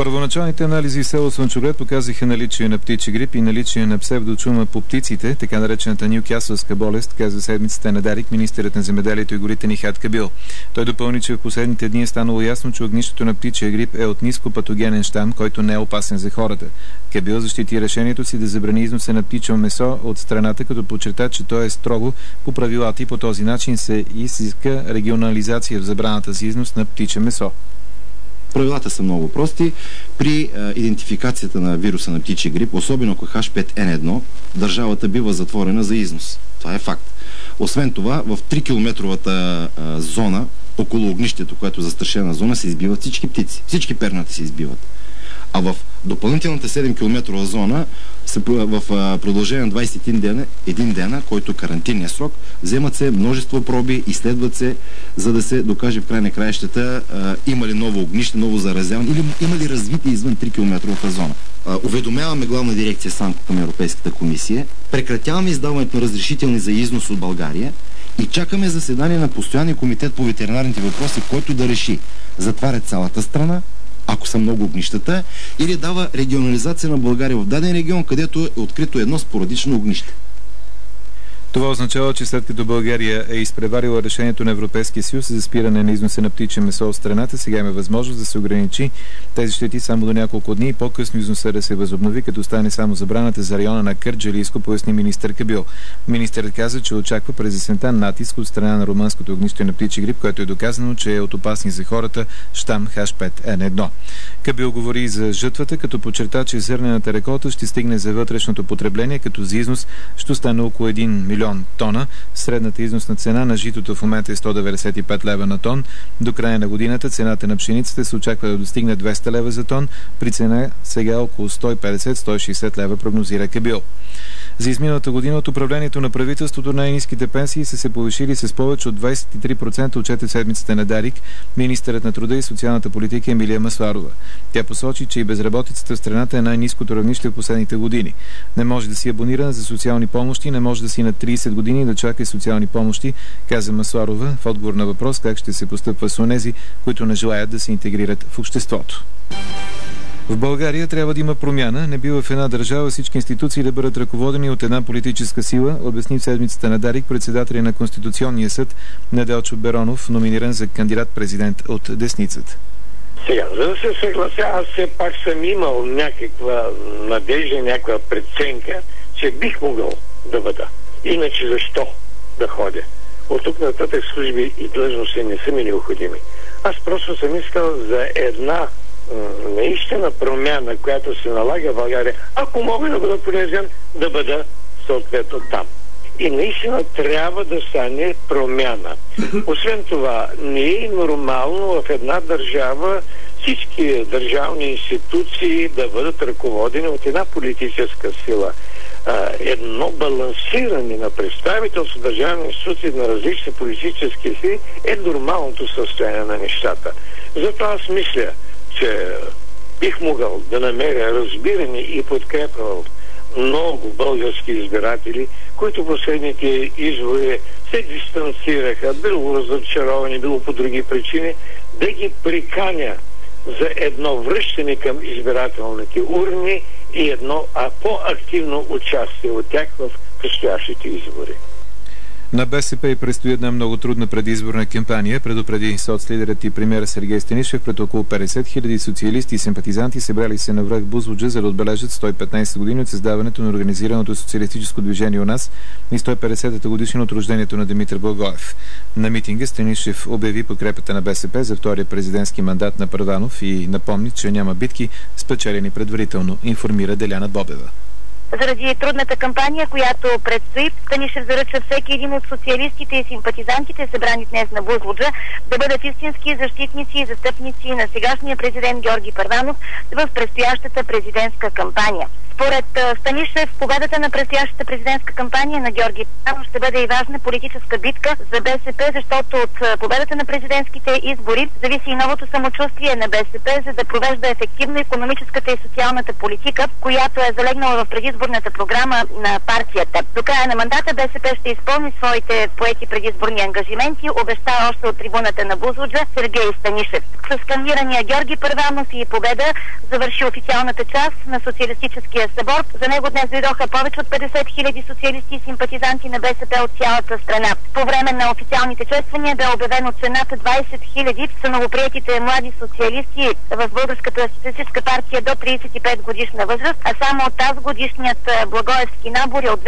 Първоначалните анализи в село Слънчоград показаха наличие на птичи грип и наличие на псевдочума по птиците, така наречената нюкасълска болест, каза седмицата на Дарик министърът на земеделието и горите Нихат Кабил. Той допълни, че в последните дни е станало ясно, че огнището на птичия грип е от ниско патогенен щам, който не е опасен за хората. Кабил защити решението си да забрани износа на птичо месо от страната, като подчерта, че то е строго по правилата и по този начин се изиска регионализация в забраната за износ на птиче месо. Правилата са много прости. При идентификацията на вируса на птичи грип, особено ако H5N1, държавата бива затворена за износ. Това е факт. Освен това, в 3-километровата зона, около огнището, което е застрашена зона, се избиват всички птици. Всички пернати се избиват. А в допълнителната 7-километрова зона, в продължение на 21 дена, който е карантинния срок, вземат се множество проби, изследват се, за да се докаже в край на краищата има ли ново огнище, ново заразяване или има ли развитие извън 3-километровата зона. Уведомяваме главна дирекция Санко към Европейската комисия, прекратяваме издаването на разрешителни за износ от България и чакаме заседание на постоянния комитет по ветеринарните въпроси, който да реши затваря цялата страна, ако са много огнищата, или дава регионализация на България в даден регион, където е открито едно спорадично огнище. Това означава, че след като България е изпреварила решението на Европейския съюз за спиране на износа на птиче месо от страната, сега има възможност да се ограничи тези щети само до няколко дни и по-късно износа да се възобнови, като стане само забраната за района на Кърджалийско, поясни министър Кабил. Министърът каза, че очаква през есента натиск от страна на румънското огнище на птичи грип, което е доказано, че е от опасни за хората щам H5N1. Кабил говори за жътвата, като подчерта, че зърнената реколта ще стигне за вътрешното потребление, като за износ ще стане около 1 милион тона. Средната износна цена на житото в момента е 195 лева на тон. До края на годината цената на пшеницата се очаква да достигне 200 лева за тон, при цена сега около 150-160 лева, прогнозира Кабил. За изминалата година от управлението на правителството най-ниските пенсии са се повишили с повече от 23%, отчете седмицата на Дарик министърът на труда и социалната политика Емилия Масларова. Тя посочи, че и безработицата в страната е най-ниското равнище в последните години. Не може да си абониран за социални помощи, не може да си на 30 години да чака социални помощи, каза Масларова в отговор на въпрос как ще се постъпва с онези, които не желаят да се интегрират в обществото. В България трябва да има промяна. Не бива в една държава всички институции да бъдат ръководени от една политическа сила, обясни в седмицата на Дарик председателя на Конституционния съд Неделчо Беронов, номиниран за кандидат-президент от десницата. Сега, за да се съглася, аз все пак съм имал някаква надежда, някаква преценка, че бих могъл да бъда. Иначе защо да ходя? От тук нататък служби и длъжности не са ми необходими. Аз просто съм искал за една наистина промяна, която се налага в България, ако мога да бъда полезен, да бъда съответно там. И наистина трябва да стане промяна. Освен това, не е нормално в една държава всички държавни институции да бъдат ръководени от една политическа сила. Едно балансиране на представителство държавни институции на различни политически сили е нормалното състояние на нещата. Затова аз мисля, че бих могъл да намеря разбиране и подкрепа от много български избиратели, които последните избори се дистанцираха, било разочаровани, било по други причини, да ги приканя за едно връщане към избирателните урни и едно по-активно участие от тях в предстоящите избори. На БСП и предстои една много трудна предизборна кампания, предупреди соцлидерът и премиер Сергей Станишев. Пред около 50 000 социалисти и симпатизанти събрали се на връх Бузлуджа, за да отбележат 115 години от създаването на организираното социалистическо движение у нас и 150-та годишнина от рождението на Димитър Благоев. На митинга Станишев обяви подкрепата на БСП за втория президентски мандат на Първанов и напомни, че няма битки спечелени предварително, информира Деляна Бобева. Заради трудната кампания, която предстои, Станишев заръча всеки един от социалистите и симпатизантите, събрани днес на Бузлуджа, да бъдат истински защитници и застъпници на сегашния президент Георги Първанов в предстоящата президентска кампания. Според Станишев, победата на предстоящата президентска кампания на Георги Първанов ще бъде и важна политическа битка за БСП, защото от победата на президентските избори зависи и новото самочувствие на БСП, за да провежда ефективно икономическата и социалната политика, която е залегнала в предизборната програма на партията. До края на мандата БСП ще изпълни своите поети предизборни ангажименти, обеща още от трибуната на Бузлуджа Сергей Станишев. С скандирания Георги Първанов и победа завърши официалната част на социалистическия събор. За него днес дойдоха повече от 50 000 социалисти и симпатизанти на БСП от цялата страна. По време на официалните чествания бе обявено, че над 20 000 са новоприетите млади социалисти в Българската социалистическа партия до 35 годишна възраст, а само от тази годишният Благоевски набор е от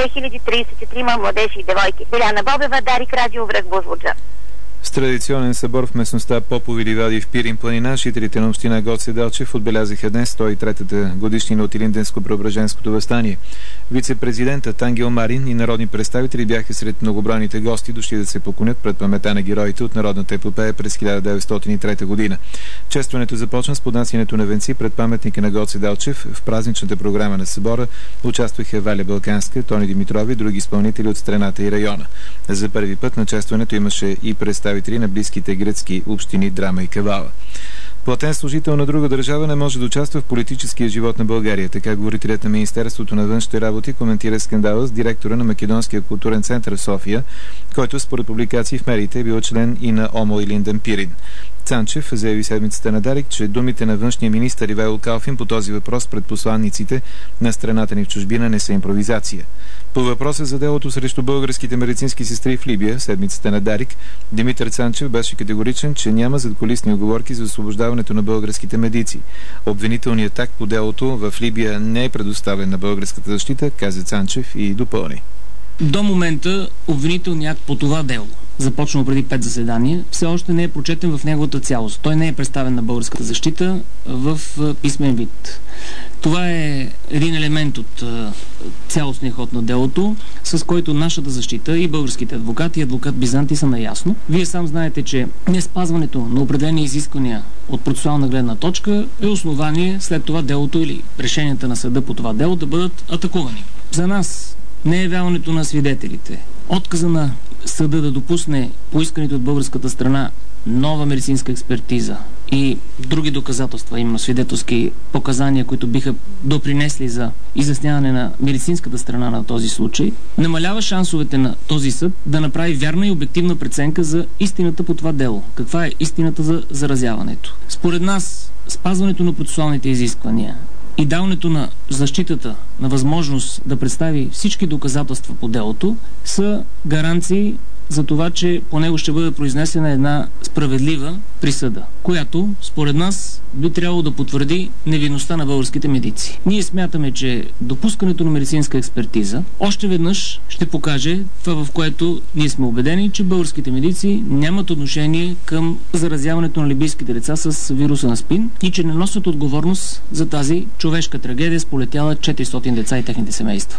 2033 младежи и девойки. Биляна Бобева, Дарик, Радио Връх, Бузлуджа. С традиционен събор в местността Попови ливади в Пирин планина, жителите на община Гоце Делчев отбелязаха днес 103-та годишнина от Илинденско-Преображенското въстание. Вице-президентът Ангел Марин и народни представители бяха сред многобройните гости, дошли да се поклонят пред паметта на героите от народната епопея през 1903 година. Честването започна с поднасянето на венци пред паметника на Гоце Делчев. В празничната програма на събора участваха Валя Балканска, Тони Димитрови и други изпълнители от страната и района. За първи път на честването имаше и представители на близките гръцки общини Драма и Кавала. Платен служител на друга държава не може да участва в политическия живот на България. Така говорителят на Министерството на външните работи коментира скандала с директора на Македонския културен център в София, който според публикации в медиите е бил член и на ОМО Илинден Пирин. Цанчев заяви седмицата на Дарик, че думите на външния министър Ивайло Калфин по този въпрос пред посланниците на страната ни в чужбина не са импровизация. По въпроса за делото срещу българските медицински сестри в Либия, седмицата на Дарик, Димитър Цанчев беше категоричен, че няма задкулисни уговорки за освобождаването на българските медици. Обвинителният акт по делото в Либия не е предоставен на българската защита, каза Цанчев и допълни. До момента обвинителният акт по това дело, започнало преди 5 заседания, все още не е прочетен в неговата цялост. Той не е представен на българската защита в писмен вид. Това е един елемент от цялостния ход на делото, с който нашата защита и българските адвокати и адвокат Бизанти са наясно. Вие сам знаете, че неспазването на определени изисквания от процесуална гледна точка е основание след това делото или решенията на съда по това дело да бъдат атакувани. За нас неявяването на свидетелите, отказа на съда да допусне поисканите от българската страна нова медицинска експертиза и други доказателства, именно свидетелски показания, които биха допринесли за изясняване на медицинската страна на този случай, намалява шансовете на този съд да направи вярна и обективна преценка за истината по това дело. Каква е истината за заразяването? Според нас, спазването на процесуалните изисквания и даването на защитата на възможност да представи всички доказателства по делото са гаранции за това, че по него ще бъде произнесена една справедлива присъда, която, според нас, би трябвало да потвърди невинността на българските медици. Ние смятаме, че допускането на медицинска експертиза още веднъж ще покаже това, в което ние сме убедени, че българските медици нямат отношение към заразяването на либийските деца с вируса на СПИН и че не носят отговорност за тази човешка трагедия, сполетяла 400 деца и техните семейства.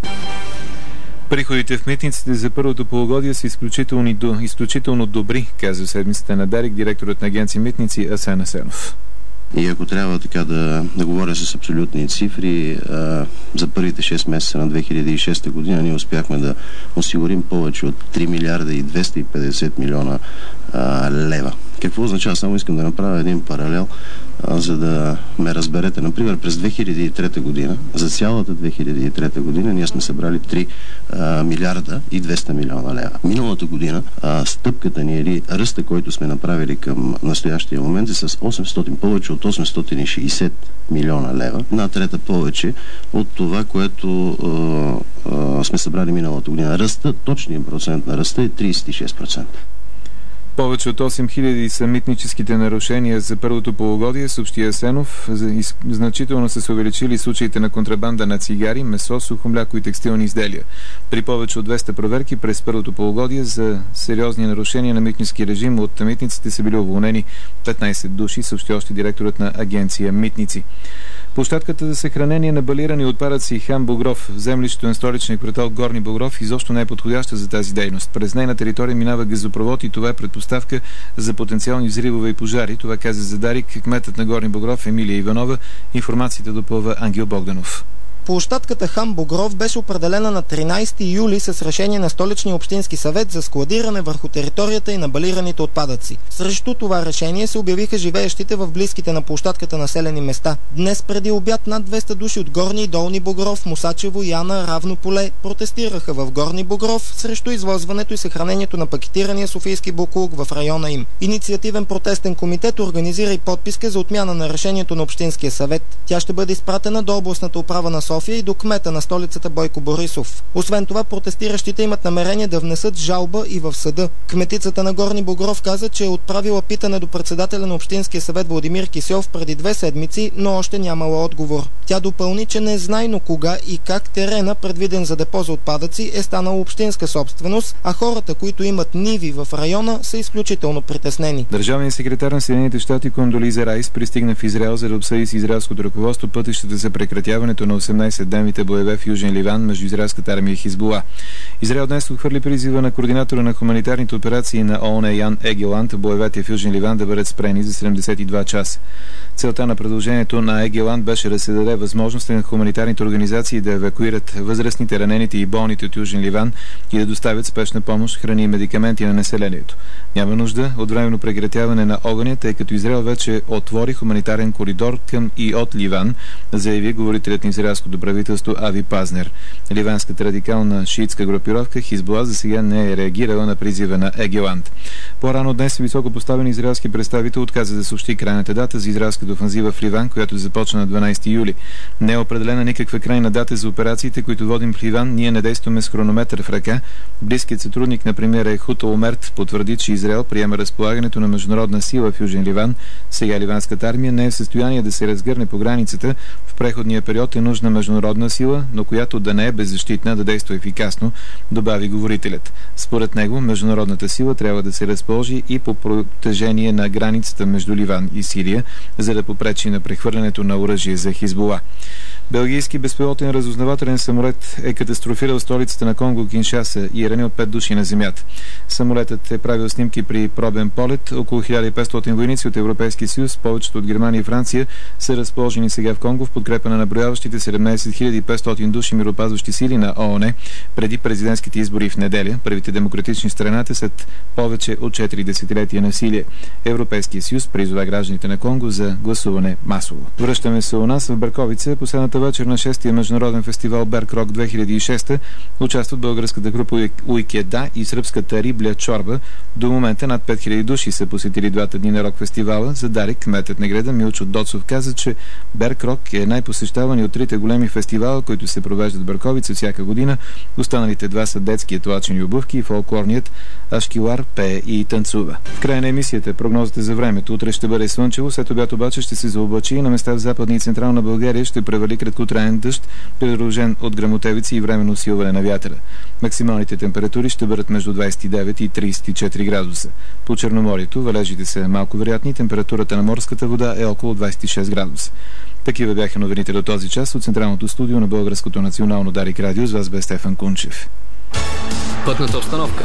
Приходите в митниците за първото полугодие са изключително добри, каза седмицата на Дарик директорът на агенция Митници Асен Асенов. И ако трябва така да говоря с абсолютни цифри, за първите 6 месеца на 2006 година ние успяхме да осигурим повече от 3 милиарда и 250 милиона лева. Какво означава? Само искам да направя един паралел, за да ме разберете. Например, през 2003 година, за цялата 2003 година, ние сме събрали 3 милиарда и 200 милиона лева. Миналата година стъпката ни или ръста, който сме направили към настоящия момент е с повече от 860 милиона лева. Една трета повече от това, което сме събрали миналата година. Точният процент на ръста е 36%. Повече от 8000 са митническите нарушения за първото полугодие, съобщи Асенов. Значително са се увеличили случаите на контрабанда на цигари, месо, сухо мляко и текстилни изделия. При повече от 200 проверки през първото полугодие за сериозни нарушения на митнически режим от митниците са били уволнени 15 души, съобщи още директорът на агенция Митници. Площадката за съхранение на балирани отпадъци Хан Богров в землището на столичния квартал Горни Богров изобщо не е подходяща за тази дейност. През нейна територия минава газопровод и това е предпоставка за потенциални взривове и пожари. Това каза за Дарик кметът на Горни Богров Емилия Иванова. Информацията допълва Ангел Богданов. Площадката Хан Богров беше определена на 13 юли с решение на Столичния общински съвет за складиране върху територията и на балираните отпадъци. Срещу това решение се обявиха живеещите в близките на площадката населени места. Днес преди обяд над 200 души от Горни и Долни Богров, Мусачево, Яна, Равно поле протестираха в Горни Богров срещу извозването и съхранението на пакетирания софийски боклук в района им. Инициативен протестен комитет организира и подписка за отмяна на решението на Общинския съвет. Тя ще бъде изпратена до областната управа на София и до кмета на столицата Бойко Борисов. Освен това, протестиращите имат намерение да внесат жалба и в съда. Кметицата на Горни Богров каза, че е отправила питане до председателя на Общинския съвет Владимир Кисьов преди 2 седмици, но още нямала отговор. Тя допълни, че незнайно кога и как терена, предвиден за депо за отпадъци, е станал общинска собственост, а хората, които имат ниви в района, са изключително притеснени. Държавният секретар на Съединените щати Кондолиза Райс пристигна в Израел, за да обсъди с израелското ръководство пътищата за прекратяването на 18-дневните боеве в Южен Ливан между израелската армия и Хизбула. Израел днес отхвърли призива на координатора на хуманитарните операции на ООН Ян Егеланд боевете в Южен Ливан да бъдат спрени за 72 часа. Целта на предложението на Егеланд беше да се даде възможност на хуманитарните организации да евакуират възрастните, ранените и болните от Южен Ливан и да доставят спешна помощ, храни и медикаменти на населението. Няма нужда от временно прекратяване на огъня, тъй като Израел вече отвори хуманитарен коридор към и от Ливан, заяви говорителят на израелското правителство Ави Пазнер. Ливанската радикална шиитска групировка Хизбула за сега не е реагирала на призива на Егеланд. По-рано днес високо поставен израелски представител отказа да съобщи крайната дата за израелската офанзива в Ливан, която започна на 12 юли. Не е определена никаква крайна дата за операциите, които водим в Ливан. Ние не действаме с хронометър в ръка. Близкият сътрудник на премиера Ехуд Олмерт потвърди, че Израел приема разполагането на международна сила в Южен Ливан. Сега ливанската армия не е в състояние да се разгърне по границата. В преходния период е нужна международна сила, но която да не е беззащитна, да действа ефикасно, добави говорителят. Според него, международната сила трябва да се разположи и по протежение на границата между Ливан и Сирия, за да попречи на прехвърлянето на оръжие за Хизбула. Белгийски безпилотен разузнавателен самолет е катастрофирал столицата на Конго Киншаса и е ранил 5 души на земята. Самолетът е правил снимки при пробен полет. Около 1500 войници от Европейския съюз, повечето от Германия и Франция, са разположени сега в Конго в подкрепа на наброяващите 17 500 души мироопазващи сили на ООН преди президентските избори в неделя, първите демократични страната след повече от 4 десетилетия насилие. Европейския съюз призова гражданите на Конго за гласуване масово. Връщаме се у нас в Берковица. Последната вечер на 6-тия международен фестивал Берк Рок 2006 участват българската група Уикеда и сръбската Рибля Чорба. До момента над 5000 души са посетили двата дни на рок фестивала. За Дарик, кметът на града Милчо Доцов, каза, че Берк Рок е най-посещавани от трите големи фестивала, които се провеждат в Берковица всяка година. Останалите два са детският лачен и обувки и фолклорният Ашкилар пее и танцува. В края на емисията прогнозата за времето. Утре ще бъде слънчево, след обяд обаче ще се заоблачи и на места в Западна и Централна България ще превали краткотраен дъжд, придружен от гръмотевици и временно усилване на вятъра. Максималните температури ще бъдат между 29 и 34 градуса. По Черноморието валежите са малко вероятни, температурата на морската вода е около 26 градуса. Такива бяха новините до този час от Централното студио на Българското национално Дарик радио. С вас бе Стефан Кунчев. Пътната обстановка.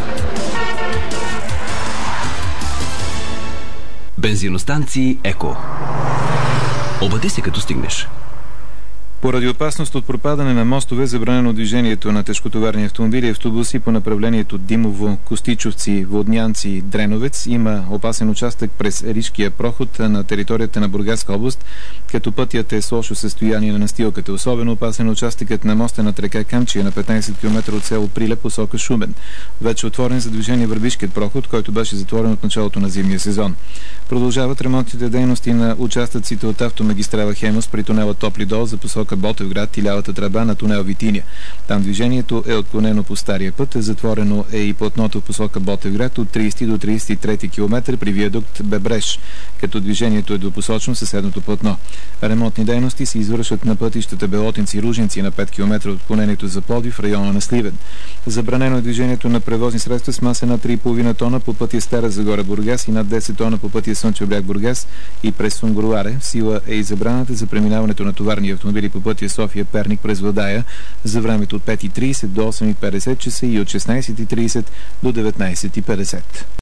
Бензиностанции Еко. Обади се като стигнеш. Поради опасност от пропадане на мостове, забранено движението на тежкотоварни автомобили и автобуси по направлението Димово, Костичовци, Воднянци, Дреновец, има опасен участък през Ришкия проход на територията на Бургаска област, като пътят е с лошо състояние на настилката. Особено опасен участъкът на моста над река Камчия на 15 км от село Прилеп, посока Шумен. Вече отворен за движение Върбишкият проход, който беше затворен от началото на зимния сезон. Продължават ремонтните дейности на участъците от автомагистрала Хемос при тунела Топли дол за посока Ботевград и лявата тръба на тунел Витиня. Там движението е отклонено по стария път. Затворено е и платното в посока Ботевград от 30 до 33 км при виадукт Бебреш, като движението е двупосочно съседното платно. Ремонтни дейности се извършват на пътищата Белотинци-Ружинци на 5 км от отклонението за Пловдив в района на Сливен. Забранено е движението на превозни средства с маса над 3,5 тона по пътя Стара Загора Бургас и над 10 тона по пътя Слънчев бряг Бургас и през Сунгурларе. Сила е и забраната за преминаването на товарни автомобили по пътя София Перник през Владая за времето от 5:30 до 8:50 часа и от 16:30 до 19:50.